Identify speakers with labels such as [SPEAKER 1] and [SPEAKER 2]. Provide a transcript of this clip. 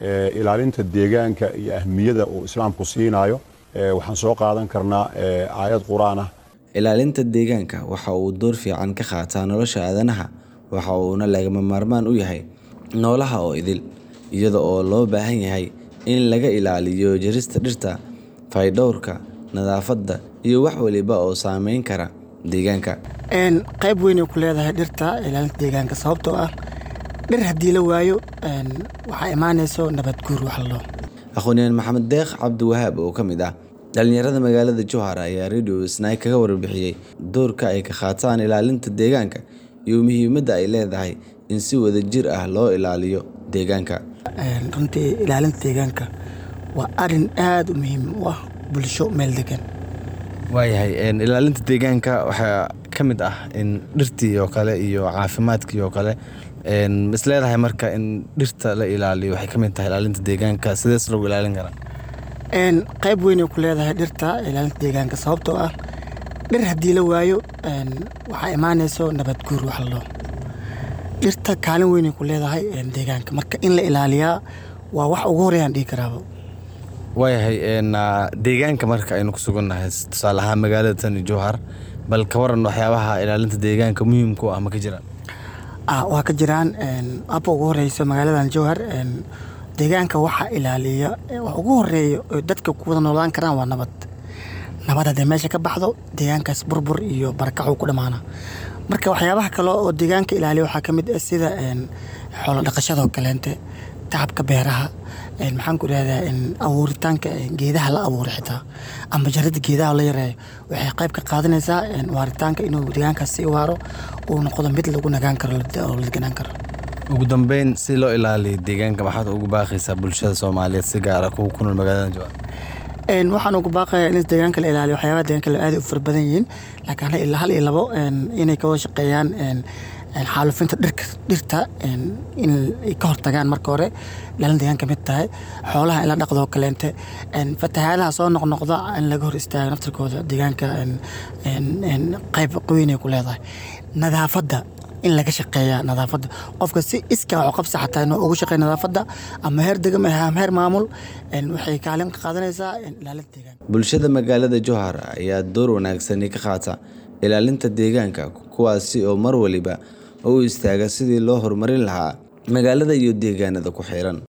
[SPEAKER 1] ilaalinta deegaanka iyo ahmiyada uu islaamku siinayo waxaan soo qaadan karnaa aayad quraan ah.
[SPEAKER 2] Ilaalinta deegaanka waxa uu door fiican ka qaataa nolosha aadanaha, waxa uuna lagama maarmaan u yahay noolaha oo idil, iyada oo loo baahan yahay in laga ilaaliyo jarista dhirta, fayadhowrka, nadaafadda iyo wax waliba oo saameyn kara deegaanka.
[SPEAKER 3] qayb weyn ay ku leedahay dhirta ilaalinta deegaanka sababtoo ah dhir haddii la waayo waxaa imaanayso nabad guur wax loo.
[SPEAKER 2] Aqoonyahan Maxamed Deeq Cabdiwahaab oo ka mid ah dhalinyarada magaalada Jowhar ayaa Radio Snai kaga warbixiyay doorka ay ka qaataan ilaalinta deegaanka iyo muhiimadda ay leedahay in si wadajir ah loo ilaaliyo deegaanka.
[SPEAKER 3] runtii ilaalinta deegaanka waa arrin aad u muhiim u ah bulsho meel degan.
[SPEAKER 2] waayahay ilaalinta deegaanka waxaa ka mid ah in dhirtii oo kale iyo caafimaadkii oo kale is leedahay marka in dhirta la ilaaliyo waxay ka mid tahay ilaalinta deegaanka. Sidees lagu ilaalin karaa?
[SPEAKER 3] qayb weyn ay ku leedahay dhirta ilaalinta deegaanka sababtoo ah dhir haddii la waayo waxaa imaanayso nabad guur wax loo. dhirta kaalin weyn ay ku leedahay deegaanka, marka in la ilaaliyaa waa wax ugu horeeyaan dhihi karaaba.
[SPEAKER 2] waayahay deegaanka marka aynu ku sugannahay tusaale ahaan magaalada tani Jowhar, bal ka waran waxyaabaha ilaalinta deegaanka muhiimka u ah ma ka jiraan?
[SPEAKER 3] waa ka jiraan. abba ugu horeyso magaaladan Jowhar deegaanka waxa ilaaliya wax ugu horeeyo oo dadka ku wada noolaan karaan waa nabad. nabad haddii meesha ka baxdo deegaankaas burbur iyo barakac uu ku dhamaana. marka waxyaabaha kale oo deegaanka ilaaliya waxaa ka mid ah sida xoolo dhaqashada oo kaleente, tacabka beeraha, maxaan ku raahdaa abuuritaanka geedaha la abuuro xitaa ama jaridda geedaha la yareeyo waxay qayb ka qaadanaysaa waaritaanka inuu deegaankaas sii waaro uu noqdo mid lagu nagaan karo oo la deganaan karo.
[SPEAKER 2] ugu dambeyn, si loo ilaaliyo deegaanka maxaad ugu baaqaysaa bulshada Soomaaliyeed si gaar ah kuwa ku nool magaalada Jowhar?
[SPEAKER 3] waxaan ugu baaqayaa in deegaanka la ilaaliyo waxyaabaha deegaanka la aad u fara badan yihiin, laakiin hal iyo labo inay ka wada shaqeeyaan xaalufinta dhirta in ay ka hortagaan marka hore ilaalin deegaanka mid tahay. xoolaha in la dhaqdo oo kaleente, fatahaadaha soo noqnoqda in laga hor istaago naftirkooda deegaanka qayb weyn ay ku leedahay. nadaafadda in laga shaqeeyaa nadaafadda, qofka si iskaa wax u qabsa xataa inuu ugu shaqeeyo nadaafadda ama heer degmo ama heer maamul waxay kaalin ka qaadanaysaa ilaalinta deegaanka.
[SPEAKER 2] Bulshada magaalada Jowhar ayaa door wanaagsan ka qaata ilaalinta deegaanka, kuwaasi oo mar waliba u istaaga sidii loo horumarin lahaa magaalada iyo deegaanada ku xiran.